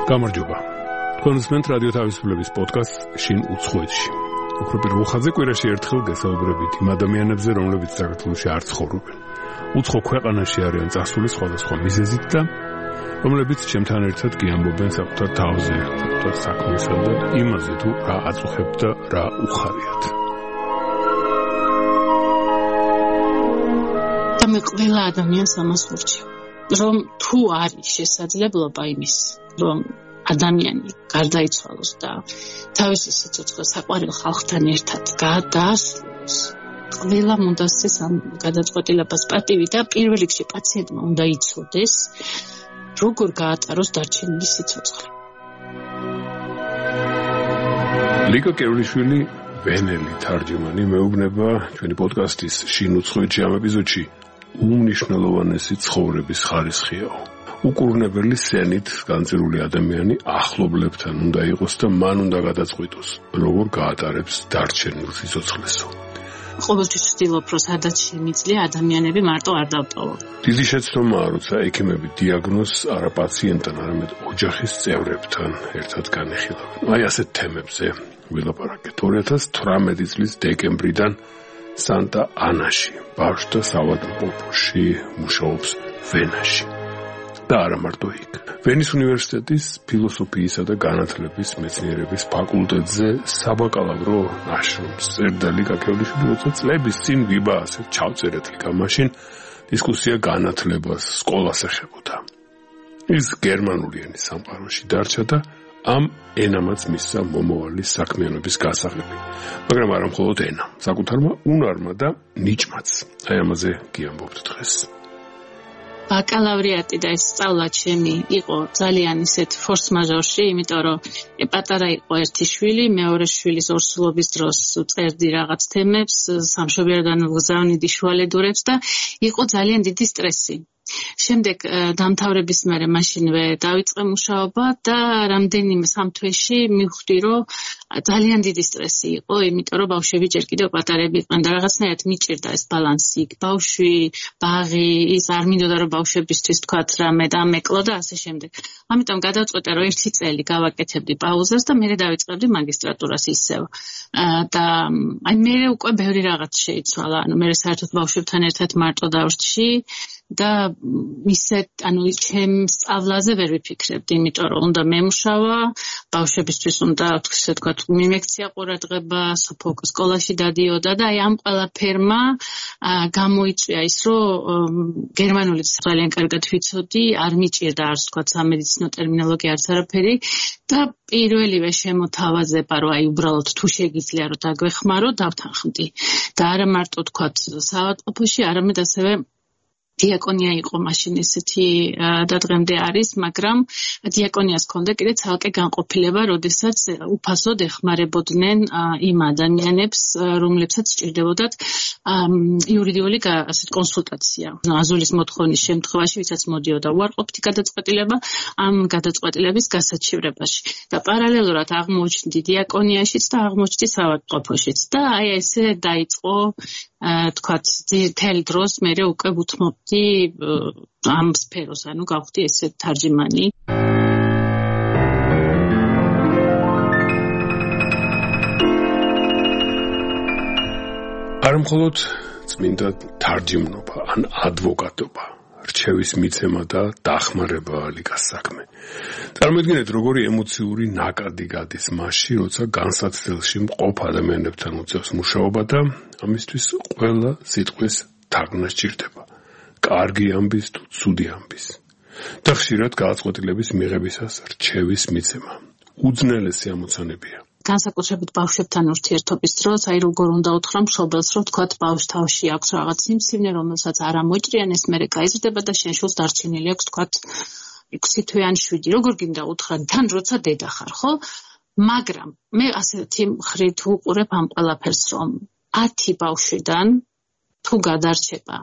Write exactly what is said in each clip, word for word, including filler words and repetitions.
გამარჯობა. კონსმენტ რადიო თავისუფლების პოდკასტ შინ უცხოეთში. უფრო პირველ ხაზზე კვირაში ერთხელ გესაუბრებით იმ ადამიანებზე, რომლებიც საქართველოში არ ცხოვრობენ. უცხო ქვეყანაში არიან წასული სხვადასხვა მიზეზით და რომლებიც ჩემთან ერთად გიამბობენ საკუთარ თავზე, საკუთარ საქმესა და იმაზე თუ რა აწუხებთ და რა უხარიათ. და მე ყველა ადამიანს ამას ვურჩევ, რომ თუ არის შესაძლებლობა იმის, რომ ადამიანი გარდაიცვალოს და თავისი სიცოცხლე საყვარელ ხალხთან ერთად გადაასრულოს, ყველა უნდა ეს ამ გადაწყვეტილებას პატივი და პირველ რიგში პაციენტმა უნდა იცოდეს, როგორ გაატაროს დარჩენილი სიცოცხლე. ლიკა კევლიშვილი, ვენელი თარჯიმანი, მეუბნება ჩვენი პოდკასტის შინ უცხოეთში ამ ეპიზოდში უმნიშვნელოვანესი ცხოვრების ხარისხიაო. უკურნებელი სენით განწირული ადამიანი ახლობლებთან უნდა იყოს და მან უნდა გადაწყვიტოს, როგორ გაატარებს დარჩენილ სიცოცხლესო. ყოველთვის ვცდილობ, რომ სადაც შემიძლია ადამიანები მარტო არ დავტოვო. დიდი შეცდომაა, როცა ექიმები დიაგნოზს არა პაციენტთან, არამედ ოჯახის წევრებთან ერთად განეხილავენ. აი ასეთ თემებზე ვილაპარაკეთ. ორი ათას თვრამეტი წლის დეკემბრიდან სანტა ანაში, ბავშვთა საავადმყოფოში მუშაობს ვენაში. და არა მარტო იქ. ვენის უნივერსიტეტის ფილოსოფიისა და განათლების მეცნიერების ფაკულტეტზე საბაკალავრო ნაშრომს წერდა ლიკა კევლიშვილი, როცა წლების წინ ვიბა ასეთ ჩავწერეთ ლიკა მაშინ დისკუსია განათლებას, სკოლას ეხებოდა. ის გერმანული ენის სამყაროში დარჩა და ამ ენამაც მისცა მომავალი საქმიანობის გასაღები. მაგრამ არა მხოლოდ ენა, საკუთარმა უნარმა და ნიჭმაც. აი ამაზე გიამბობთ დღეს. ბაკალავრიატი და ეს სწავლა ჩემი იყო ძალიან ისეთ ფორს მაჟორში, იმიტომ რომ პატარა იყო ერთი შვილი, მეორე შვილის ორსულობის დროს წერდი რაღაც თემებს, სამშობიაროდან ვგზავნიდი შუალედურებს და იყო ძალიან დიდი სტრესი. შემდეგ დამთავრების მერე მაშინვე დავიწყე მუშაობა და რამდენიმე სამ თვეში მივხვდი, რომ ძალიან დიდი სტრესი იყო, იმიტომ რომ ბავშვები ჯერ კიდევ პატარები იყვნენ და რაღაცნაირად მიჭირდა ეს ბალანსი. ბავშვი, ბაღი, ის არ მინდოდა რომ ბავშვებისთვის თქვათ რამე და მეკლო და ასე შემდეგ. ამიტომ გადავწყვეტე, რომ ერთი წელი გავაკეთებდი პაუზას და მერე დავიწყებდი მაგისტრატურას ისევ. და აი მერე უკვე ბევრი რაღაც შეიცვალა. ანუ მერე საერთოდ ბავშვებთან ერთად მარტო დავრჩი და ისე, ანუ ჩემ სწავლაზე ვერ ვიფიქრებდი, იმიტომ რომ უნდა მემუშავა, ბავშვებისთვის უნდა, ასე ვთქვათ, მიმექცია ყურადღება, სოფო სკოლაში დადიოდა და აი ამ ყველაფერმა გამოიწვია ის, რომ გერმანულიც ძალიან კარგად ვიცოდი, არ მიჭირდა არც ვთქვათ სამედიცინო ტერმინოლოგია არც არაფერი და პირველივე შემოთავაზება, რომ აი უბრალოდ თუ შეგიძლია რომ დაგვეხმარო, დავთანხმდი. და არა მარტო ვთქვათ საავადმყოფოში, არამედ ასევე დიაკონია იყო მაშინ ესეთი და დღემდე არის, მაგრამ დიაკონიას ჰქონდა კიდე ცალკე განყოფილება, როდესაც უფასოდ ეხმარებოდნენ იმ ადამიანებს, რომლებსაც სჭირდებოდათ იურიდიული ასეთ კონსულტაცია. აზულის მოთხოვნის შემთხვევაში, ვისაც მოდიოდა უარყოფითი გადაწყვეტილება ამ გადაწყვეტილების გასაჩივრებაში. და პარალელურად აღმოჩნდი დიაკონიაშიც და აღმოჩნდი საავადმყოფოშიც. და აი ესე დაიწყო თქვათ თელ დროს მე უკვე ვუთმობდი ამ სფეროს, ანუ გავხდი ესე თარჯიმანი. არ მხოლოდ წმინდა თარჯიმნობა, ან ადვოკატობა, რჩევის მიცემა და დახმარება ლიკას საქმე. წარმოიდგინეთ, როგორი ემოციური ნაკადი გადის მასში, როცა განსაცდელში მყოფ ადამიანებთან უწევს მუშაობა და ამისთვის ყველა სიტყვის თარგმნა სჭირდება. კარგი ამბის თუ ცუდი ამბის. და ხშირად გადაწყვეტილების მიღებისას რჩევის მიცემა. უძნელესი ამოცანებია. განსაკუთრებით ბავშვებთან ურთიერთობის დროს, აი როგორ უნდა უთხრა მშობელს, რომ თქვათ ბავშვ თავში აქვს რაღაც სიმსივნე, რომელსაც არ ამოჭრიანეს, მერე გაიზრდება და შენ შვილს დარჩენილი აქვს თქვათ ექვსი თვე ან შვიდი. როგორ გინდა უთხრა თან, როცა დედა ხარ, ხო? მაგრამ მე ასეთი მხრით უყურებ ამ ყველაფერს, რომ ათი ბავშვიდან თუ გადარჩება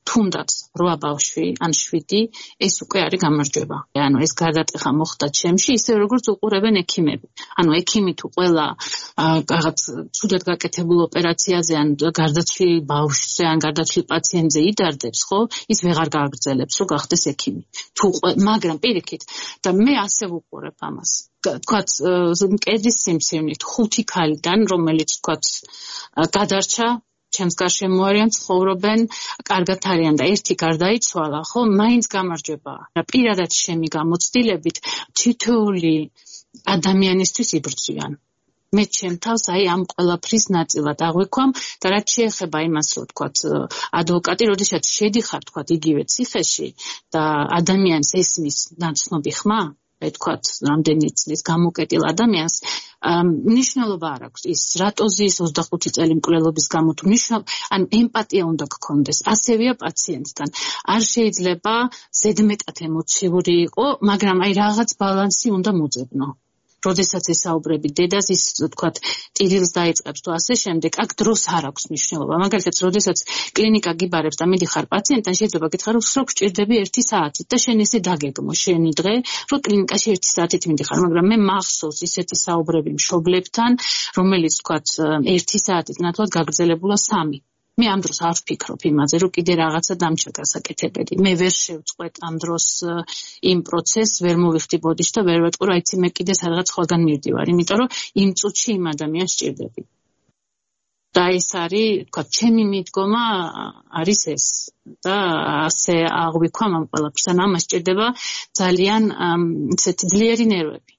თუნდაც რვა ბავშვი ან შვიდი ეს უკვე არის გამარჯვება. ანუ ეს გადატეხა მოხდა ჩემში, ისე როგორც უყურებენ ექიმები. ანუ ექიმი თუ ყველა რაღაც ცუდად გაკეთებულ ოპერაციაზე ან გარდაცვლილ ბავშვზე ან გარდაცვლილ პაციენტზე იდარდებს, ხო? ის ვეღარ გააგრძელებს, რომ გახდეს ექიმი. თუ მაგრამ პირიქით და მე ასე ვუყურებ ამას. თქვათ მკერდის სიმსივნით ხუთი ქალიდან, რომელიც თქვათ გადარჩა ჩემს გარშემო არიან, ცხოვრობენ, კარგად არიან და ერთი გარდაიცვალა, ხო, მაინც გამარჯვებაა. და პირადად შემი გამოცდილებით თითოეული ადამიანისთვის იბრძვიან. მე ჩემ თავს აი ამ ყველაფრის ნაწილად აღვიქვამ და რაც შეეხება იმას, რომ თქვათ ადვოკატი, როდესაც შედიხარ თქვათ იგივე ციხეში და ადამიანს ესმის ნაცნობი ხმა, თქვათ რამდენი წლის გამოკეტილ ადამიანს მნიშვნელობა არ აქვს ის რატო ზის ოცდახუთი წელი მკვლელობის გამო თუ მნიშვნელობა ან ემპათია უნდა გქონდეს ასევეა პაციენტთან არ შეიძლება ზედმეტად ემოციური იყო მაგრამ აი რაღაც ბალანსი უნდა მოძებნო როდესაც ესაუბრები დედას ის თქვათ ტირილს დაიწყებს თუ ასე შემდეგ აქ დროს არ აქვს მნიშვნელობა მაგალითად როდესაც კლინიკა გიბარებს და მიდიხარ პაციენტთან შეიძლება გითხრა რომ სროქ ჭირდები ერთი საათით და შენ ესე დაგეგმო შენი დღე რომ კლინიკაში ერთი საათით მიდიხარ მაგრამ მე მახსოვს ისეთი საუბრები მშობლებთან რომელიც თქვათ ერთი საათით ნათლად გაგრძელებულა სამი მე ამ დროს არ ვფიქრობ იმაზე, რომ კიდე რაღაცა დამჭა გასაკეთებელი. მე ვერ შევწყვეტ ამ დროს იმ პროცესს, ვერ მოვიხდი ბოდიში და ვერ ვეტყვი, რომ აიცი მე კიდე სადღაც ხოლგან მივდივარ, იმიტომ რომ იმ წუთში იმ ადამიანს სჭირდები. და ეს არის, თქვა, ჩემი მიდგომა არის ეს და ასე აღვიქვამ ამ ყველაფერს. ან ამას სჭირდება ძალიან ისეთი ძლიერი ნერვები.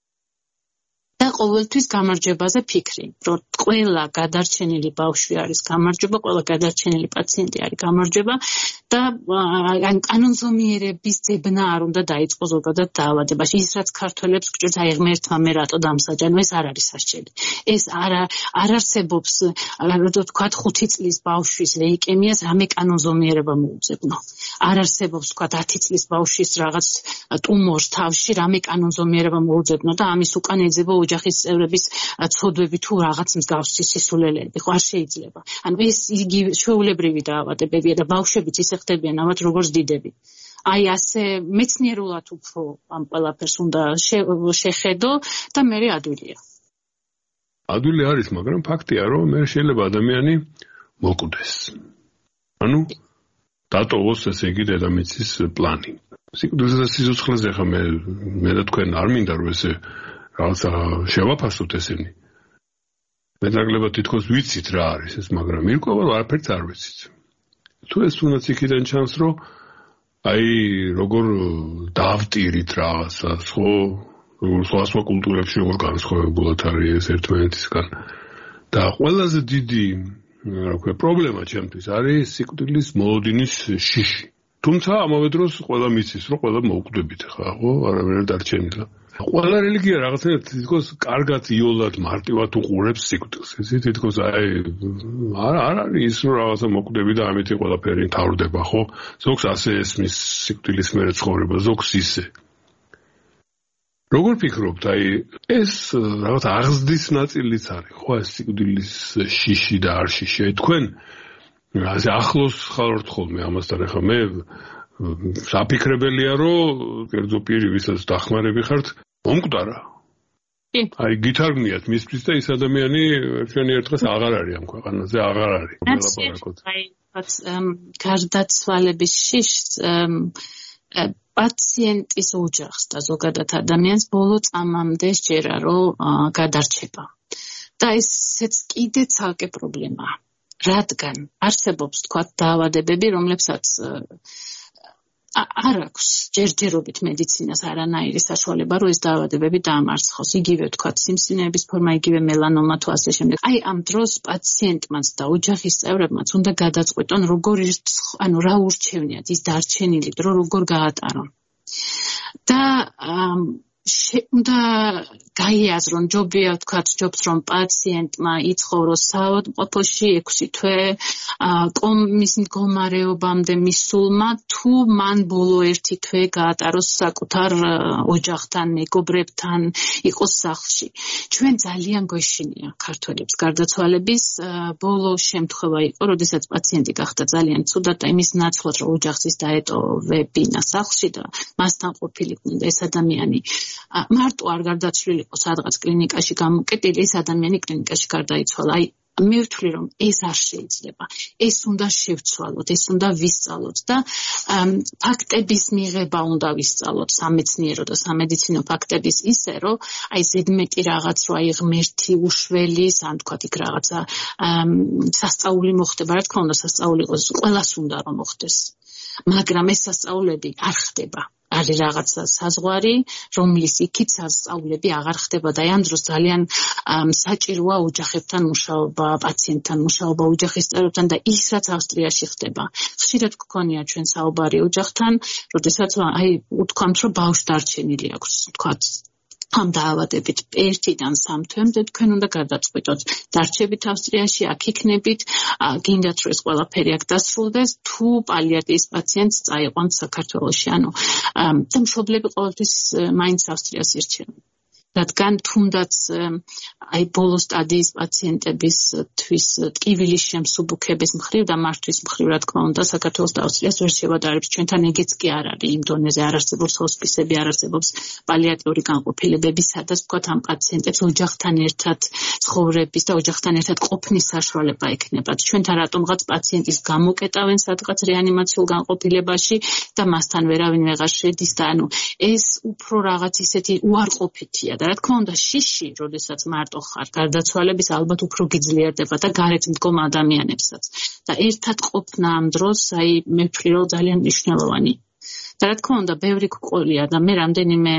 და ყოველთვის გამარჯვებაზე ფიქრი, რომ ყველა გადარჩენილი ბავშვი არის გამარჯვება, ყველა გადარჩენილი პაციენტი არის გამარჯვება და ან კანონზომიერების ძებნა არ უნდა დაიწყოს ზოგადად დაავადებაში. ის რაც ქართველებს გჭირთ, აი ღმერთმა მე რატო დამსაჯა, ეს არ არის სასჯელი. ეს არ არ არსებობს, როდესაც თქვათ ხუთი წლის ბავშვის ლეიკემიას რამე კანონზომიერება მოუძებნო. არ არსებობს თქვათ ათი წლის ბავშვის რაღაც ტუმორს თავში რამე კანონზომიერება მოუძებნო და ამის უკან ეძება ოჯახის წევრების ცოდვები თუ რაღაც მსგავსი სისულელეები, ხო არ შეიძლება. ანუ ეს იგი ჩვეულებრივი დაავადებებია და ბავშვებიც ისე ხდებიან ალბათ როგორც დიდები. აი ასე მეცნიერულად უფრო ამ ყველაფერს უნდა შეხედო და მე ადვილია. ადვილი არის, მაგრამ ფაქტია, რომ მე შეიძლება ადამიანი მოკვდეს. ანუ დატოვოს ესე იგი დედამიწის პლანი. სიკვდილზე სიცოცხლეზე ხა მე მე და თქვენ არ მინდა რომ ესე რაღაცა შევაფასოთ ესენი. მე ნაკლებად თითქოს ვიცით რა არის ეს, მაგრამ მირკვევა რომ არაფერს არ ვიცით. თუ ეს თუნდაც იქიდან ჩანს, რომ აი როგორ დავტირით რაღაცას, ხო? როგორ სხვა სხვა კულტურებში როგორ განსხვავებულად არის ეს ერთმანეთისგან. და ყველაზე დიდი, რა ვქვია, პრობლემა ჩემთვის არის სიკვდილის მოლოდინის შიში. თუმცა ამავე დროს ყველა მიცის, რომ ყველა მოუკვდებით ხა, ხო? არავინ დარჩენილა. ყველა რელიგია რაღაცნაირად თითქოს კარგად იოლად მარტივად უყურებს სიკვდილს. ესე თითქოს აი არ არ არის ის რომ რაღაცა მოკვდები და ამით ყველაფერი თავდება, ხო? ზოგს ასე ესმის სიკვდილის მერე ცხოვრება, ზოგს ისე. როგორ ფიქრობთ, აი ეს რაღაც აღზრდის ნაწილიც არის, ხო, ეს სიკვდილის შიში და არ შიში. აი თქვენ ასე ახლოს ხართ ხოლმე ამასთან, ახლა მე საფიქრებელია, რომ კერძო პირი, ვისაც დახმარები ხართ, მომკვდარა. აი გითარგმნიათ მისთვის და ის ადამიანი ერთიანი ერთხელ აღარ არის ამ ქვეყანაზე, აღარ არის. აი, გარდაცვალების შიშს პაციენტის ოჯახს და ზოგადად ადამიანს ბოლო წამამდე სჯერა, რომ გადარჩება. და ესეც კიდე ცალკე პრობლემაა. რადგან არსებობს თქვა დაავადებები, რომლებსაც არ აქვს ჯერჯერობით მედიცინას არანაირი საშუალება, რომ ეს დაავადებები დაამარცხოს. იგივე თქვა სიმსივნეების ფორმა, იგივე მელანომა თუ ასე შემდეგ. აი ამ დროს პაციენტმაც და ოჯახის წევრებმაც უნდა გადაწყვეტონ, როგორ ანუ რა ურჩევნიათ ის დარჩენილი დრო, როგორ გაატარონ. და უნდა გაიაზრონ ჯობია ვთქვათ ჯობს რომ პაციენტმა იცხოვროს საავადმყოფოში ექვსი თვე კომის მდგომარეობამდე მისულმა თუ მან ბოლო ერთი თვე გაატაროს საკუთარ ოჯახთან მეგობრებთან იყოს სახლში ჩვენ ძალიან გვეშინია ქართველებს გარდაცვალების ბოლო შემთხვევა იყო როდესაც პაციენტი გახდა ძალიან ცუდად და იმის ნაცვლად რომ ოჯახის დაეტოვებინა სახლში და მასთან ყოფილიყო ეს ადამიანი მარტო არ გარდაცვლილიყო სადღაც კლინიკაში გამოკეტილი ეს ადამიანი კლინიკაში გარდაიცვალა აი მე ვთვლი რომ ეს არ შეიძლება ეს უნდა შევცვალოთ ეს უნდა ვისწავლოთ და ფაქტების მიღება უნდა ვისწავლოთ სამეცნიერო და სამედიცინო ფაქტების ისე რომ აი ზედმეტი რაღაც რო აი ღმერთი უშველის ან თქვათ იქ რაღაცა სასწაული მოხდება რა თქმა უნდა სასწაული იყოს ყველას უნდა რომ მოხდეს მაგრამ ეს სასწაულები არ ხდება არის რაღაცა საზღვარი, რომლის იქით სასწაულები აღარ ხდება და ამ დროს ძალიან საჭიროა ოჯახებთან მუშაობა, პაციენტთან მუშაობა, ოჯახის წევრებთან და ის რაც ავსტრიაში ხდება. ხშირად გქონია ჩვენ საუბარი ოჯახთან, როდესაც აი უთქვამთ რომ ბავშვი დარჩენილი აქვს, თქვათ ამ დაავადებით ერთიდან სამ თვემდე თქვენ უნდა გადაწყვიტოთ დარჩებით ავსტრიაში აქ იქნებით გინდათ რომ ეს ყველაფერი აქ დასრულდეს თუ პალიატივის პაციენტს წაიყვანთ საქართველოში ანუ და მშობლები ყოველთვის მაინც ავსტრიას ირჩევენ რადგან თუნდაც აი ბოლო სტადიის პაციენტებისთვის ტკივილის შემსუბუქების მხრივ და მართვის მხრივ რა თქმა უნდა საქართველოს და ავსტრიას ვერ შევადარებს ჩვენთან ეგეც კი არ არის იმ დონეზე არ არსებობს ჰოსპისები არ არსებობს პალიატიური განყოფილებები სადაც ვთქვათ ამ პაციენტებს ოჯახთან ერთად ცხოვრების და ოჯახთან ერთად ყოფნის საშუალება ექნებათ ჩვენთან რატომღაც პაციენტის გამოკეტავენ სადღაც რეანიმაციულ განყოფილებაში და მასთან ვერავინ ვეღარ შედის და ანუ ეს უფრო რაღაც ისეთი უარყოფითია და რა თქმა უნდა შიში, როდესაც მარტო ხარ გარდაცვალების ალბათ უფრო გიძლიერდება და გარეთ მდგომ ადამიანებსაც და ერთად ყოფნა ამ დროს აი მე ვთვლი რომ ძალიან მნიშვნელოვანი და რა თქმა უნდა ბევრი გყოლია და მე რამდენიმე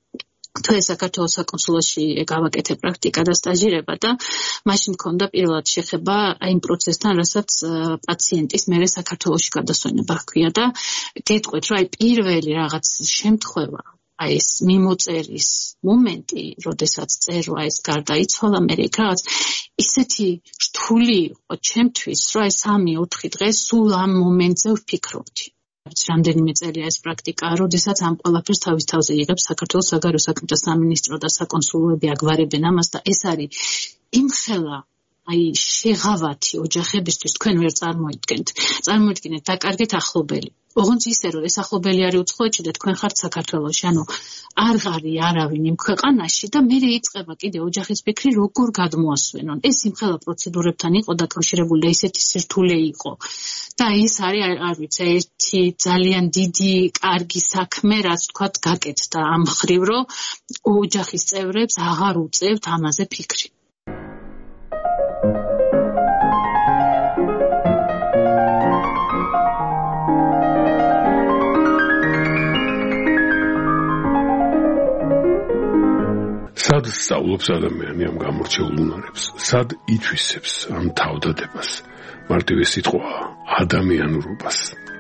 თვე საქართველოს საკონსულოში გავაკეთე პრაქტიკა და სტაჟირება და მაშინ მქონდა პირველად შეხება აი იმ პროცესთან, რასაც პაციენტის მერე საქართველოში გადასვენება ჰქვია და გეტყვით რომ აი პირველი რაღაც შემთხვევა აი ეს მიმოწერის მომენტი, როდესაც წერვა ეს გარდაიცვალა მე რაღაც ისეთი რთული იყო ჩემთვის, რომ აი სამი ოთხი დღე სულ ამ მომენტზე ვფიქრობდი. რამდენიმე წელია ეს პრაქტიკა, როდესაც ამ ყველაფერს თავის თავზე იღებს საქართველოს საგარეო საქმეთა სამინისტრო და საკონსულოები აგვარებენ ამას და ეს არის იმხელა აი შეღავათი ოჯახებისთვის თქვენ ვერ წარმოიდგენთ. წარმოიდგინეთ დაკარგეთ ახლობელი. ოღონდ ისე რომ ეს ახლობელი არის უცხოეთში და თქვენ ხართ საქართველოში, ანუ არ არის არავინ იმ ქვეყანაში და მე იწყება კიდე ოჯახის ფიქრი როგორ გადმოასვენონ. ეს იმხელა პროცედურებთან იყო დაკავშირებული და ისეთი სირთულე იყო. და ეს არის არ ვიცი, ერთი ძალიან დიდი კარგი საქმე, რაც თქვათ გაკეთდა ამ მხრივ, რომ ოჯახის წევრებს აღარ უწევთ ამაზე ფიქრი. სად სწავლობს ადამიანი ამ გამორჩეულ უნარებს? სად ითვისებს ამ თავდადებას? მარტივი სიტყვა ადამიანურობას.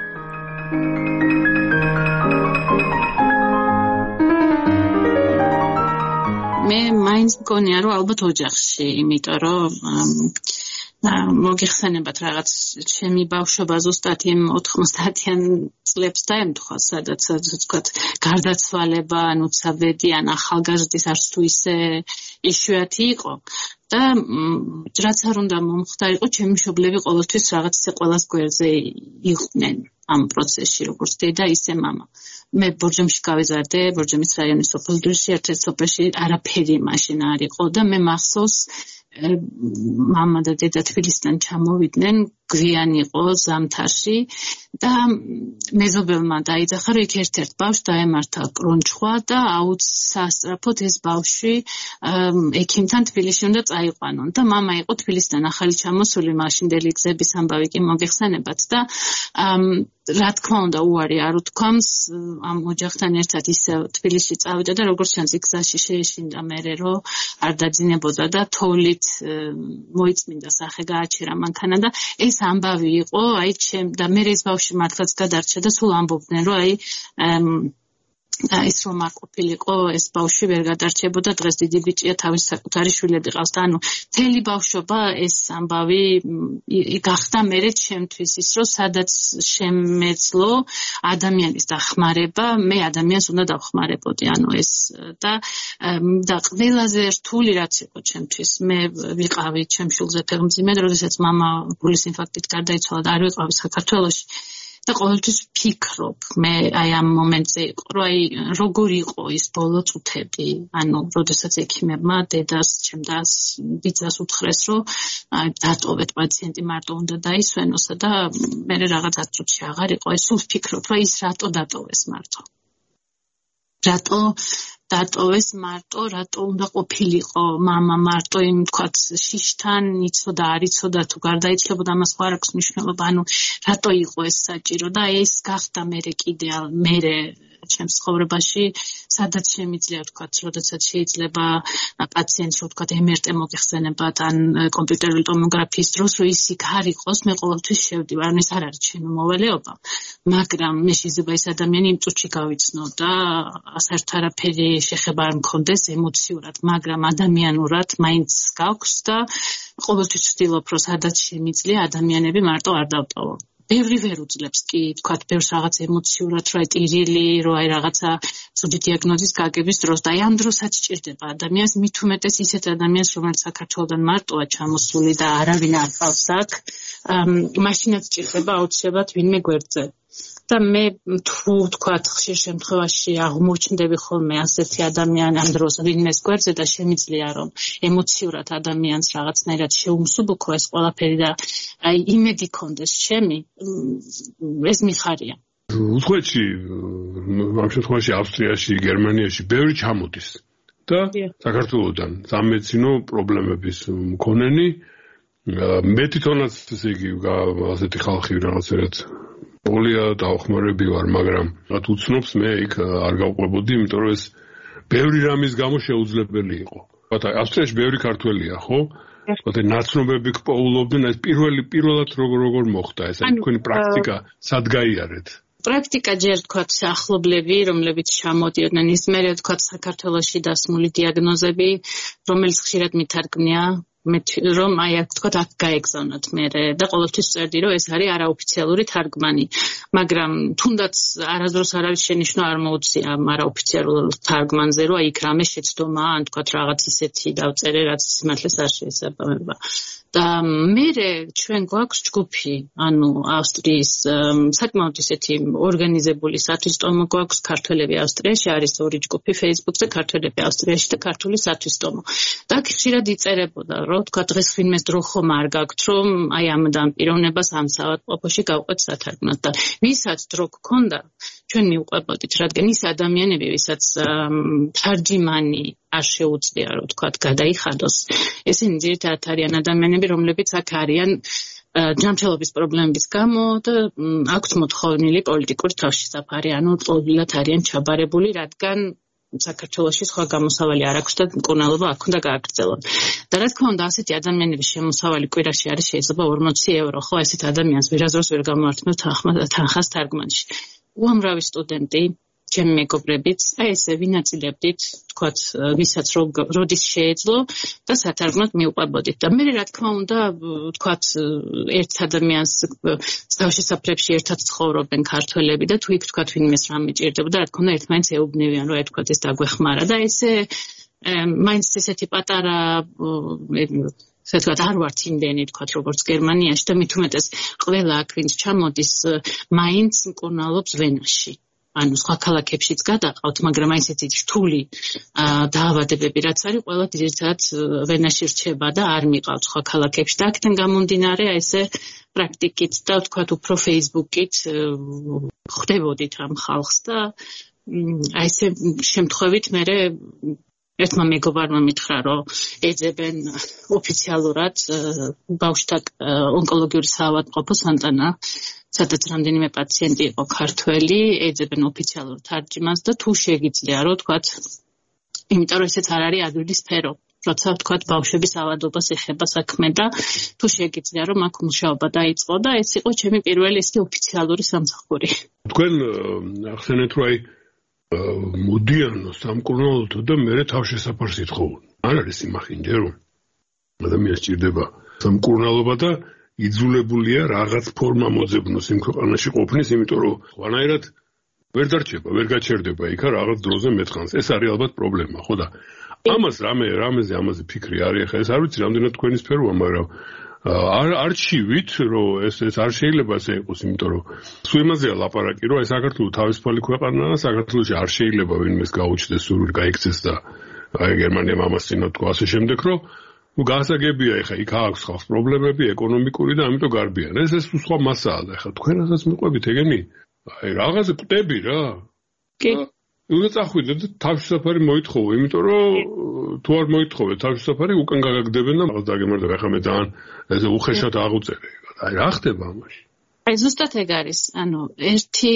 მე მაინც მგონია რომ ალბათ ოჯახში, იმიტომ რომ მოგიხსენებათ რაღაც ჩემი ბავშვობა ზუსტად იმ ოთხმოცდაათიან წლებს დაემთხვა, სადაც ვთქვათ გარდაცვალება, ან უცაბედი, ან ახალგაზრდის არც თუ ისე იშვიათი იყო. და რაც არ უნდა მომხდარიყო, ჩემი მშობლები ყოველთვის რაღაც ისე ყველას გვერდზე იყვნენ ამ პროცესში, როგორც დედა, ისე მამა. მე ბორჯომში გავიზარდე, ბორჯომის რაიონის სოფელდურში, ერთ-ერთ სოფელში არაფერი მაშინ არ იყო და მე მახსოვს მამა და დედა თბილისიდან ჩამოვიდნენ, გვიან იყო ზამთარში და მეზობელმა დაიძახა, რომ იქ ერთ-ერთ ბავშვს დაემართა კრონჩხვა და აუცილებლად ეს ბავშვი ექიმთან თბილისში უნდა წაიყვანონ და მამა იყო თბილისიდან ახალი ჩამოსული, მაშინდელი გზების ამბავი კი მოგეხსენებათ და რა თქმა უნდა უარი არ უთქვამს ამ ოჯახთან ერთად ისე თბილისში წავიდა და როგორც ჩანს გზაში შეეშინდა მერე რომ არ დაძინებოდა და თოვლით მოიწმინდა სახე გააჩერა მანქანა და ეს ამბავი იყო აი ჩემ და მე ეს ბავშვი მართლაც გადარჩა და სულ ამბობდნენ რომ აი ის რომ არ ყოფილიყო ეს ბავშვი ვერ გადარჩებოდა დღეს დიდი ბიჭია თავის საკუთარი შვილები ყავს და ანუ მთელი ბავშვობა ეს ამბავი გახდა მერე ჩემთვის ის რომ სადაც შემეძლო ადამიანის დახმარება მე ადამიანს უნდა დავხმარებოდი ანუ ეს და და ყველაზე რთული რაც იყო ჩემთვის მე ვიყავი ჩემ შულზე ფეხმძიმედ როდესაც მამა გულის ინფარქტით გარდაიცვალა და არ ვიყავი საქართველოში და ყოველთვის ვფიქრობ მე აი ამ მომენტზე იყო რომ აი როგორი იყო ის ბოლო წუთები ანუ როდესაც ექიმებმა დედას ჩემდას ბიძას უთხრეს რომ აი დატოვეთ პაციენტი მარტო უნდა დაისვენოსა და მე რაღაც აწუჩი აღარ იყო ეს სულ ვფიქრობ რომ ის რატო დატოვეს მარტო რატო დატოვეს მარტო რატო უნდა ყოფილიყო მამა მარტო იმ თქვათ შიშთან იცოდა არ იცოდა თუ გარდაიცვლებოდა ამას ხო არ აქვს მნიშვნელობა ანუ რატო იყო ეს საჭირო და ეს გახდა მერე კიდე მერე ჩემს ცხოვრებაში სადაც შემიძლია ვთქვათ როდესაც შეიძლება პაციენტს რო ვთქვათ em er te მოგიხსენებათ ან კომპიუტერული ტომოგრაფიის დროს რო ის იქ არ იყოს მე ყოველთვის შევდივარ ანუ ეს არ არის ჩემი მოვალეობა მაგრამ მე შეიძლება ეს ადამიანი იმ წუთში გავიცნო და საერთოდ არაფერი შეხება არ მქონდეს ემოციურად მაგრამ ადამიანურად მაინც გაქვს და ყოველთვის ვცდილობ რომ სადაც შემიძლია ადამიანები მარტო არ დავტოვო ბევრი ვერ უძლებს კი თქვათ ბევრს რაღაც ემოციურად რომ აი ტირილი რომ აი რაღაცა ცუდი დიაგნოზის გაგების დროს და აი ამ დროსაც სჭირდება ადამიანს მით უმეტეს ისეთ ადამიანს რომელიც საქართველოდან მარტოა ჩამოსული და არავინ არ ყავს აქ მაშინაც სჭირდება აუცილებლად ვინმე გვერდზე და მე თუ თქვათ ხშირ შემთხვევაში აღმოჩნდები ხოლმე ასეთი ადამიანი ამ დროს ვინმეს გვერდზე და შემიძლია რომ ემოციურად ადამიანს რაღაცნაირად შეუმსუბუქო ეს ყველაფერი და აი იმედი კონდეს ჩემი ეს მიხარია უცხოეთში ამ შემთხვევაში ავსტრიაში გერმანიაში ბევრი ჩამოდის და საქართველოდან სამედიცინო პრობლემების მქონენი მე თვითონაც ესე იგი ასეთი ხალხი რაღაცერად პოლია დაახმარები ვარ, მაგრამ რაც უცნობს მე იქ არ გავყვებოდი, იმიტომ რომ ეს ბევრი რამის გამო შეუძლებელი იყო. ვთქვათ, ავსტრიაში ბევრი ქართველია, ხო? ვთქვათ, ნაცნობები გპოულობდნენ, ეს პირველი პირველად როგორ როგორ მოხდა, ეს თქვენი პრაქტიკა სად გაიარეთ? პრაქტიკა ჯერ თქვათ ახლობლები, რომლებიც ჩამოდიოდნენ ის მერე თქვათ საქართველოში დასმული დიაგნოზები, რომელიც ხშირად მithარგმნია მე რომ აი აქ თქვათ აქ გაეგზავნათ მე და ყოველთვის წერდი რომ ეს არის არაოფიციალური თარგმანი მაგრამ თუნდაც არასდროს არ არის შენიშვნა არ მოუწია ამ არაოფიციალურ თარგმანზე რომ აი იქ რამე შეცდომა ან თქვათ რაღაც ისეთი დავწერე რაც სიმართლეს არ შეესაბამება და მე ჩვენ გვაქვს ჯგუფი ანუ ავსტრიის საკმაოდ ისეთი ორგანიზებული სათვისტომო გვაქვს ქართველები ავსტრიაში არის ორი ჯგუფი Facebook-ზე ქართველები ავსტრიაში და ქართული სათვისტომო და აქ ხშირად იწერებოდა რომ თქვა დღეს ვინმეს დრო ხომ არ გაქვთ რომ აი ამ დამპიროვნებას ამ საავადმყოფოში გავყვეთ სათარგმნოდ და ვისაც დრო გქონდა ჩვენ მივყვებოდით რადგან ის ადამიანები ვისაც თარჯიმანი არ შეუძლია რომ თქვა გადაიხადოს ესენი ძირითადად არიან ადამიანები რომლებიც აქ არიან ჯანმრთელობის პრობლემების გამო და აქვთ მოთხოვნილი პოლიტიკური თავშესაფარი ანუ ყოველდღიურად არიან ჩაბარებული რადგან საქართველოში სხვა გამოსავალი არ აქვს და მკურნალობა აქ უნდა გააგრძელონ. და რა თქმა უნდა, ასეთი ადამიანების შემოსავალი კვირაში არის შეიძლება ორმოცი ევრო, ხო, ასეთ ადამიანს ვერასდროს ვერ გამოვართმევ თანხას თარგმანში. უამრავი სტუდენტი, ჩემი მეგობრებიც, აი ესე ვინაწილებდით, თქვათ, ვისაც როდის შეეძლო და სათარგმნოდ მივყვებოდით. და მე რა თქმა უნდა, თქვათ, ერთ ადამიანს თავშესაფრებში ერთად ცხოვრობენ ქართველები და თუ იქ თქვათ ვინმეს რამე ჭირდებოდა, რა თქმა უნდა, ერთმანეთს ეუბნებიან, რომ აი თქვათ ეს დაგვეხმარა და ესე მაინც ესეთი პატარა ესე თქვათ არ ვართ იმდენი თქვათ როგორც გერმანიაში და მით უმეტეს ყველა აქ ვინც ჩამოდის მაინც მკურნალობს ვენაში. ანუ სხვა ქალაქებშიც გადაყავთ, მაგრამ აი ესეთი რთული დაავადებები რაც არის, ყველა ძირითადად ვენაში რჩება და არ მიყავთ სხვა ქალაქებში. და აქედან გამომდინარე აი ესე პრაქტიკით და თქვათ უფრო Facebook-ით ხვდებოდით ამ ხალხს და აი ესე შემთხვევით მე ერთმა მეგობარმა მითხრა, რომ ეძებენ ოფიციალურად ბავშვთა ონკოლოგიური საავადმყოფო სანტანა სადაც რამდენიმე პაციენტი იყო ქართველი, ეძებენ ოფიციალურ თარჯიმანს და თუ შეგიძლია რომ თქვათ, იმიტომ რომ ესეც არ არის ადვილი სფერო, როცა თქვათ ბავშვების ავადობას ეხება საქმე და თუ შეგიძლია რომ აქ მუშაობა დაიწყო და ეს იყო ჩემი პირველი ესეთი ოფიციალური სამსახური. თქვენ ახსენეთ რომ აი მოდიანო სამკურნალოთო და მე თავშესაფარს ითხოვონ. არ არის იმახინჯე რომ ადამიანს ჭირდება სამკურნალობა და იძულებულია რაღაც ფორმა მოძებნოს იმ ქვეყანაში ყოფნის, იმიტომ რომ ხვანაირად ვერ დარჩება, ვერ გაჩერდება იქა რაღაც დროზე მეთხანს. ეს არის ალბათ პრობლემა, ხო და ამას რამე რამეზე ამაზე ფიქრი არის ხა ეს არ ვიცი რამდენად თქვენი სფეროა, მაგრამ არ არ ჩივით რომ ეს ეს არ შეიძლება ესე იყოს, იმიტომ რომ სულ იმაზეა ლაპარაკი, რომ ეს საქართველოს თავისუფალი ქვეყანაა, საქართველოში არ შეიძლება ვინმეს გაუჩნდეს სურვილი გაიქცეს და აი გერმანიამ ამას წინა თქვა ასე შემდეგ, რომ ნუ გასაგებია ეხა იქ აქვს ხალხს პრობლემები ეკონომიკური და ამიტომ გარბიან. ეს ეს სხვა მასაა და ეხა თქვენ რასაც მიყვებით ეგენი? აი რაღაცა კვდები რა. კი. უნდა წახვიდეთ და თავშესაფარი მოითხოვო, იმიტომ რომ თუ არ მოითხოვე თავშესაფარი უკან გაგაგდებენ და რაღაც დაგემართა. ეხლა მე ძალიან ესე უხეშად აღუწერე. აი რა ხდება ამაში? აი ზუსტად ეგ არის. ანუ ერთი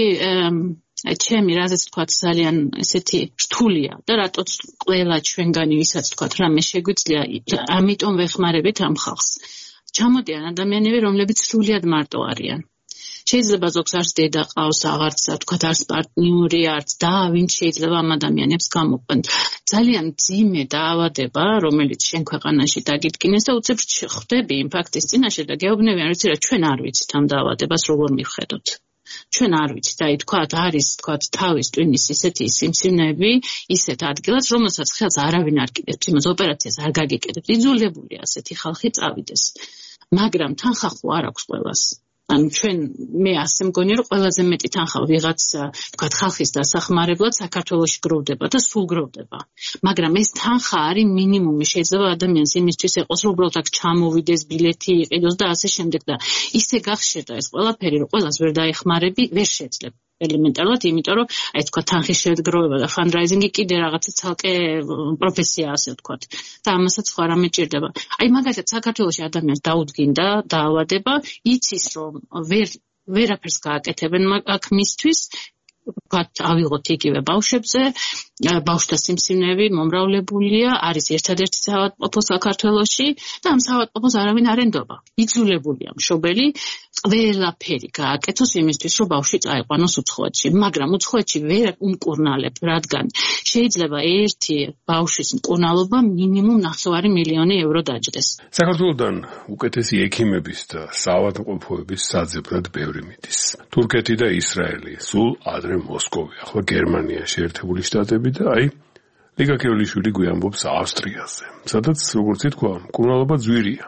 ჩემი რაზეც თქვა ძალიან ესეთი რთულია და რატოც ყველა ჩვენგანი ვისაც თქვა რამე შეგვიძლია, ამიტომ ვეხმარებით ამ ხალხს. ჩამოდიან ადამიანები, რომლებიც სრულიად მარტო არიან. შეიძლება ზოგს არც დედა ყავს, აღარც თქვა არც პარტნიორი, არც და ვინც შეიძლება ამ ადამიანებს გამოყვენ. ძალიან ძიმე დაავადება, რომელიც შენ ქვეყანაში დაგიდგინეს და უცებ ხვდები იმ ფაქტის წინაშე და გეუბნებიან, ვიცი რა, ჩვენ არ ვიცით ამ დაავადებას როგორ მივხედოთ. ჩვენ არ ვიცით, აი თქვათ არის თქვათ თავის ტვინის ისეთი სიმსივნეები, ისეთ ადგილას, რომელსაც ხელს არავინ არ კიდევს, იმას ოპერაციას არ გაგიკეთებთ. იძულებულია ასეთი ხალხი წავიდეს. მაგრამ თანხა ხო არ აქვს ყველას. ანუ ჩვენ მე ასე მგონია რომ ყველაზე მეტი თანხა ვიღაც თქვათ ხალხის დასახმარებლად საქართველოში გროვდება და სულ გროვდება. მაგრამ ეს თანხა არის მინიმუმი, შეიძლება ადამიანს იმისთვის ეყოს რომ უბრალოდ აქ ჩამოვიდეს, ბილეთი იყიდოს და ასე შემდეგ და ისე გახშერდა ეს ყველაფერი რომ ყველას ვერ დაეხმარები, ვერ შეძლებ. ელემენტარულად, იმიტომ რომ აი თქვა თანხის შეგროვება და ფანდრაიზინგი კიდე რაღაცა ცალკე პროფესია ასე ვთქვათ და ამასაც სხვა რამე ჭირდება. აი მაგალითად საქართველოში ადამიანს დაუდგინდა დაავადება, იცის რომ ვერ ვერაფერს გააკეთებენ აქ მისთვის, ვთქვათ ავიღოთ იგივე ბავშვებზე, ბავშვთა სიმსივნეები მომრავლებულია, არის ერთადერთი საავადმყოფო საქართველოში და ამ საავადმყოფოს არავინ არ ენდობა. იძულებულია მშობელი ყველაფერი გააკეთოს იმისთვის, რომ ბავშვი წაიყვანოს უცხოეთში, მაგრამ უცხოეთში ვერ უმკურნალებ, რადგან შეიძლება ერთი ბავშვის მკურნალობა მინიმუმ ნახევარი მილიონი ევრო დაჯდეს. საქართველოდან უკეთესი ექიმების და საავადმყოფოების საძებრად ბევრი მიდის. თურქეთი და ისრაელი, სულ ადრე მოსკოვი, ახლა გერმანია, შეერთებული შტატები და აი ლიგა კელიშვილი გვიამბობს ავსტრიაზე, სადაც როგორც ითქვა, მკურნალობა ძვირია.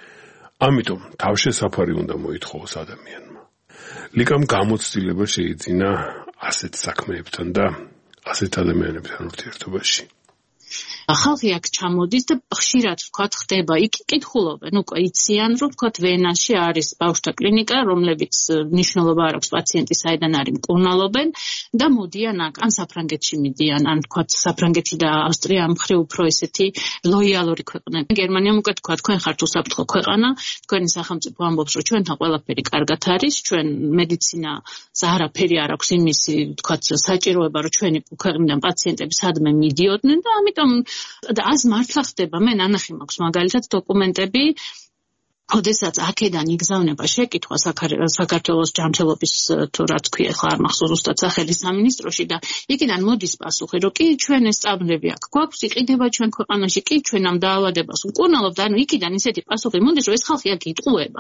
ამიტომ თავშესაფარი უნდა მოითხოვოს ადამიანმა. ლიგამ გამოცდილება შეიძინა ასეთ საქმეებთან და ასეთ ადამიანებთან ურთიერთობაში. ხალხი აქ ჩამოდის და ხშირად ვთქვათ ხდება, იქ კითხულობენ, უკვე იციან, რომ ვთქვათ ვენაში არის ბავშვთა კლინიკა, რომლებიც მნიშვნელობა არ აქვს პაციენტის საიდან არის მკურნალობენ და მოდიან აქ, ან საფრანგეთში მიდიან, ან ვთქვათ საფრანგეთი და ავსტრია მხრივ უფრო ესეთი ლოიალური ქვეყნები. გერმანიამ უკვე თქვა, თქვენ ხართ უსაფრთხო ქვეყანა, თქვენი სახელმწიფო ამბობს, რომ ჩვენთან ყველაფერი კარგად არის, ჩვენ მედიცინას არაფერი არ აქვს იმისი, ვთქვათ, საჭიროება, რომ ჩვენი ქვეყნიდან პაციენტები სადმე მიდიოდნენ და ამიტომ და ას მართლა ხდება, მე ნანახი მაქვს მაგალითად დოკუმენტები, ოდესაც აქედან იგზავნება შეკითხვა საქართველოს ჯანმრთელობის თუ რა თქვია, ხა არ მახსოვს ზუსტად სახელი სამინისტროში და იქიდან მოდის პასუხი, რომ კი ჩვენ ეს წაბლები აქ გვაქვს, იყიდება ჩვენ ქვეყანაში, კი ჩვენ ამ დაავადებას ვკურნალობთ, ანუ იქიდან ისეთი პასუხი მოდის, რომ ეს ხალხი აქ იტყუება.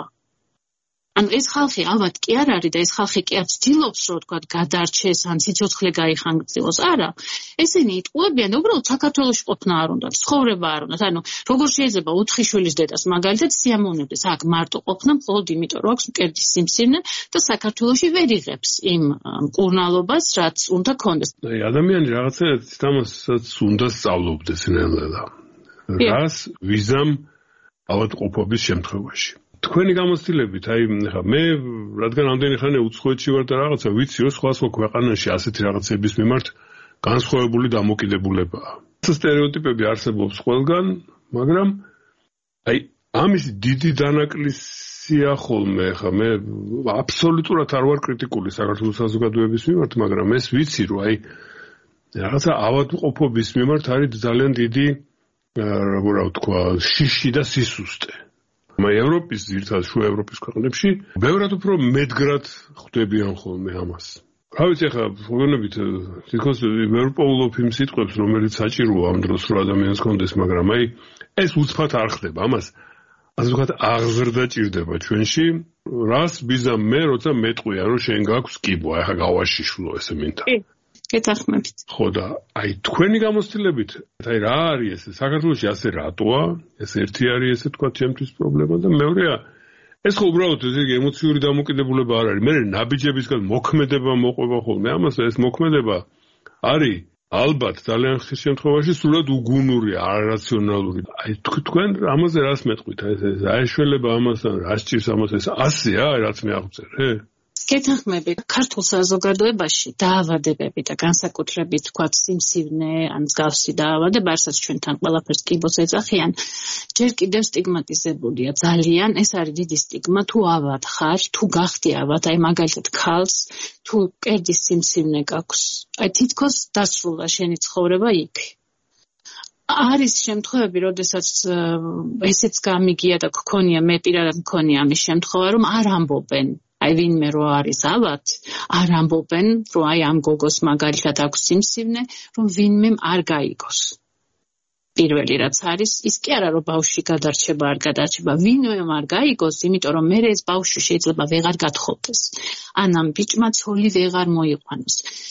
ანუ ეს ხალხი ალბათ კი არ არის და ეს ხალხი კი არ ცდილობს, რომ თქვა გადარჩეს, ან სიცოცხლე გაიხანგრძილოს. არა, ესენი იტყუებიან, უბრალოდ საქართველოში ყოფნა არ უნდათ, ცხოვრება არ უნდათ. ანუ როგორ შეიძლება ოთხი შვილის დედას მაგალითად სიამოვნებდეს აქ მარტო ყოფნა, მხოლოდ იმიტომ, რომ აქვს მკერდის სიმსივნე და საქართველოში ვერ იღებს იმ მკურნალობას, რაც უნდა ქონდეს. აი ადამიანი რაღაცა ამასაც უნდა სწავლობდეს ნელ-ნელა. რას ვიზამ ავადმყოფობის შემთხვევაში. თქვენი გამოცდილებით, აი ხა მე რადგან ამდენი ხანი უცხოეთში ვარ და რაღაცა ვიცი, რომ სხვა სხვა ქვეყანაში ასეთი რაღაცების მიმართ განსხვავებული დამოკიდებულებაა. სტერეოტიპები არსებობს ყველგან, მაგრამ აი ამის დიდი დანაკლისია ხოლმე, ხა მე აბსოლუტურად არ ვარ კრიტიკული საქართველოს საზოგადოების მიმართ, მაგრამ ეს ვიცი, რომ აი რაღაცა ავადმყოფობის მიმართ არის ძალიან დიდი, რა ვთქვა, შიში და სისუსტე. მე ევროპის ძირითადად შუა ევროპის ქვეყნებში ბევრად უფრო მედგრად ხვდებიან ხოლმე ამას. რა ვიცი ხა მოგონებით თითქოს ვერ პოულობ იმ სიტყვებს რომელიც საჭიროა ამ დროს რომ ადამიანს კონდეს მაგრამ აი ეს უცბად არ ხდება ამას ასე ვთქვათ აღზრდა ჭირდება ჩვენში რას ბიზამ მე როცა მეტყვია რომ შენ გაქვს კიბო აი ხა გავაშიშვლო ესე მინდა გეთახმებით ხო და აი თქვენი გამოცდილებით აი რა არის ეს საქართველოში ასე რატოა ეს ერთი არის ესე ვთქვათ ჩემთვის პრობლემა და მეორეა ეს ხო უბრალოდ ესე იგი ემოციური დამოკიდებულება არ არის მე ნაბიჯებისგან მოქმედება მოყვება ხოლმე ამას ეს მოქმედება არის ალბათ ძალიან ხშირ შემთხვევაში სულად უგუნური არარაციონალური აი თქვენ ამაზე რას მეტყვით აი ეს აეშველება ამასთან რა სჭირს ამას ეს ასეა რაც მე აღწერე გეთანხმებით ქართულ საზოგადოებაში დაავადებები და განსაკუთრებით თქვათ სიმსივნე ან მსგავსი დაავადება რასაც ჩვენთან ყველაფერს კიბოს ეძახიან ჯერ კიდევ სტიგმატიზებულია ძალიან ეს არის დიდი სტიგმა თუ ავად ხარ თუ გახდი ავად აი მაგალითად ქალს თუ კერდის სიმსივნე გაქვს აი თითქოს დასრულდა შენი ცხოვრება იქ არის შემთხვევები, როდესაც ესეც გამიგია და გქონია, მე პირადად მქონია ამის შემთხვევა, რომ არ ამბობენ აი ვინმე რო არის ავად, არ ამბობენ, რომ აი ამ გოგოს მაგალითად აქვს სიმსივნე, რომ ვინმე არ გაიგოს. პირველი რაც არის, ის კი არა რომ ბავშვი გადარჩება, არ გადარჩება, ვინმე არ გაიგოს, იმიტომ რომ მე ეს ბავშვი შეიძლება ვეღარ გათხოვდეს. ან ამ ბიჭმა ცოლი ვეღარ მოიყვანოს.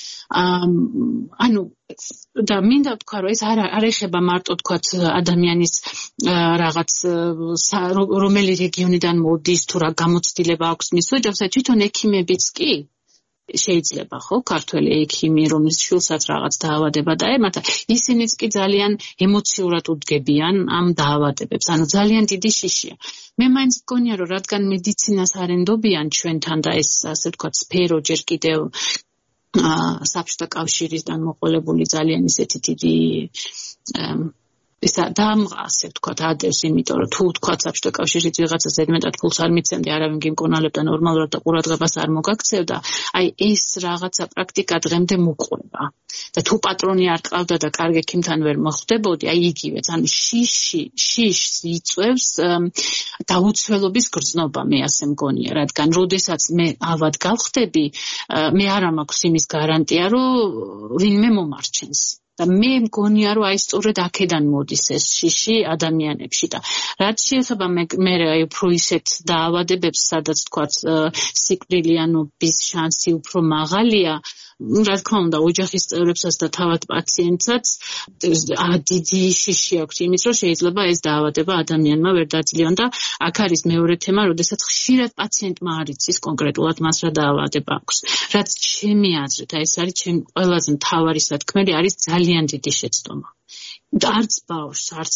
ანუ და მინდა ვთქვა რომ ეს არ არ ეხება მარტო თქვათ ადამიანის რაღაც რომელი რეგიონიდან მოდის თუ რა გამოცდილება აქვს მის ოჯახს თვითონ ექიმებიც კი შეიძლება ხო ქართველი ექიმი რომლის შვილსაც რაღაც დაავადება დაემართა ისინიც კი ძალიან ემოციურად უდგებიან ამ დაავადებებს ანუ ძალიან დიდი შიშია მე მაინც მგონია რომ რადგან მედიცინას არ ენდობიან ჩვენთან და ეს ასე ვთქვათ სფერო ჯერ კიდევ საბჭოთა კავშირისგან მოყოლებული ძალიან ისეთი დიდი ისა დამღა ასე ვთქვათ ადევს იმიტომ რომ თუ ვთქვათ საბჭოთა კავშირით ვიღაცა ზედმეტად ფულს არ მიცემდი არავინ გიმკონალებდა ნორმალურად და ყურადღებას არ მოგაქცევდა აი ეს რაღაცა პრაქტიკა დღემდე მოყვება და თუ პატრონი არ ყავდა და კარგი ექიმთან ვერ მოხვდებოდი აი იგივეც ანუ შიში შიშს იწევს დაუცველობის გრძნობა მე ასე მგონია რადგან როდესაც მე ავად გავხდები მე არ მაქვს იმის გარანტია რომ ვინმე მომარჩენს და მე მგონია რომ აი სწორედ აქედან მოდის ეს შიში ადამიანებში და რაც შეეხება მე მე აი უფრო ისეთ დაავადებებს სადაც თქვათ სიკვდილიანობის შანსი უფრო მაღალია რა თქმა უნდა ოჯახის წევრებსაც და თავად პაციენტსაც დიდი შიში აქვს იმის რომ შეიძლება ეს დაავადება ადამიანმა ვერ დაძლიონ და აქ არის მეორე თემა როდესაც ხშირად პაციენტმა არ იცის კონკრეტულად მას რა დაავადება აქვს რაც ჩემი აზრით აი ეს არის ჩემი ყველაზე მთავარი სათქმელი არის ძალიან დიდი შეცდომა არც ბავშვს, არც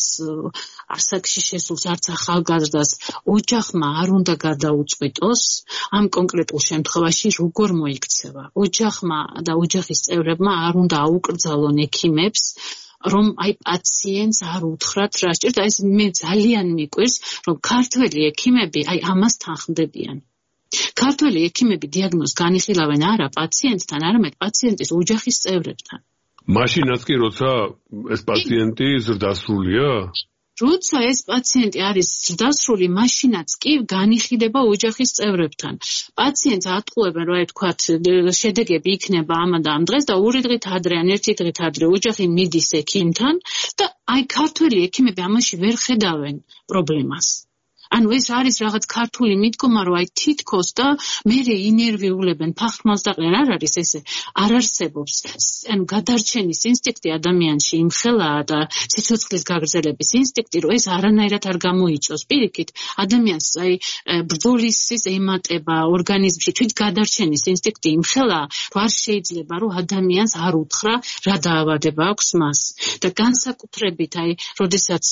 ასაკში შესულს, არც ახალგაზრდას ოჯახმა არ უნდა გადაუწყვიტოს ამ კონკრეტულ შემთხვევაში როგორ მოიქცევა. ოჯახმა და ოჯახის წევრებმა არ უნდა აუკრძალონ ექიმებს, რომ აი პაციენტს არ უთხრათ რა სჭირდა. ეს მე ძალიან მიკვირს, რომ ქართველი ექიმები აი ამას თანხმდებიან. ქართველი ექიმები დიაგნოზს განიხილავენ არა პაციენტთან, არამედ პაციენტის ოჯახის წევრებთან. მაშინაც კი როცა ეს პაციენტი ზრდასრულია? როცა ეს პაციენტი არის ზრდასრული, მაშინაც კი განიხილება ოჯახის წევრებთან. პაციენტს ატყუებენ, რომ აი თქვათ, შედეგები იქნება ამ და ამ დღეს და ორი დღით ადრე ან ერთი დღით ადრე ოჯახი მიდის ექიმთან და აი ქართველი ექიმები ამაში ვერ ხედავენ პრობლემას. ანუ ეს არის რაღაც ქართული მიდგომა, რომ აი თითქოს და მერე ინერვიულებენ, ფახმას დაყრენ, არ არის ესე, არ არსებობს. ანუ გადარჩენის ინსტინქტი ადამიანში იმხელაა და სიცოცხლის გაგრძელების ინსტინქტი, რომ ეს არანაირად არ გამოიწვევს. პირიქით, ადამიანს აი ბრძოლის ემატება, ორგანიზმში თვით გადარჩენის ინსტინქტი იმხელაა, რომ არ შეიძლება, რომ ადამიანს არ უთხრა რა დაავადება აქვს მას. და განსაკუთრებით აი, როდესაც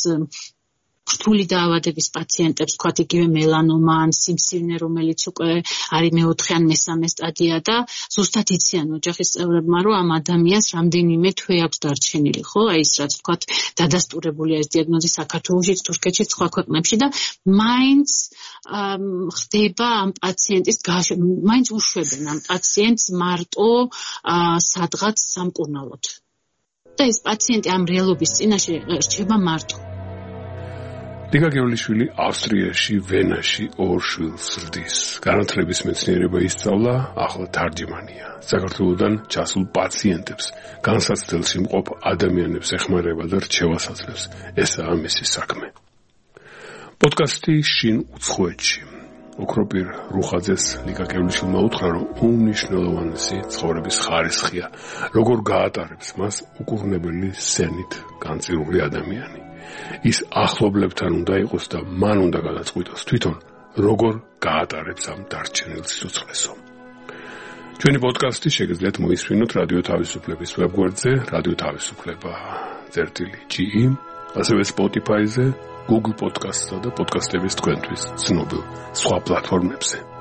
რთული დაავადების პაციენტებს ვთქვათ იგივე მელანომა ან სიმსივნე რომელიც უკვე არის მეოთხე ან მესამე სტადია და ზუსტად იციან ოჯახის წევრებმა რომ ამ ადამიანს რამდენიმე თვე აქვს დარჩენილი ხო აი ის რაც ვთქვათ დადასტურებულია ეს დიაგნოზი საქართველოშიც თურქეთშიც სხვა ქვეყნებში და მაინც ხდება ამ პაციენტის მაინც უშვებენ ამ პაციენტს მარტო სადღაც სამკურნალოდ და ეს პაციენტი ამ რეალობის წინაშე რჩება მარტო ლიკა გევრლიშვილი ავსტრიაში, ვენაში ორ შვილს ზრდის. განათლების მეცნიერება ისწავლა, ახლა თარჯიმანია. საქართველოდან ჩასულ პაციენტებს, განსაცდელში მყოფ ადამიანებს ეხმარება და რჩევას აძლევს. ესაა მისი საქმე. პოდკასტი შინ უცხოეთში. ოქროპირ რუხაძეს ლიკა გევრლიშვილმა უთხრა, რომ უმნიშვნელოვანესი ცხოვრების ხარისხია, როგორ გაატარებს მას უკურნებელი სენით განწირული ადამიანი. ის ახლობლებთან უნდა იყოს და მან უნდა გადაწყვიტოს თვითონ, როგორ გაატარებს ამ დარჩენილ სიცოცხლესო. ჩვენი პოდკასტი შეგიძლიათ მოისმინოთ რადიო თავისუფლების ვებგვერდზე, რადიო თავისუფლება წერტილი ჯი ი, ასევე Spotify-ზე, Google Podcast-სა და პოდკასტების თქვენთვის ცნობილ სხვა პლატფორმებზე.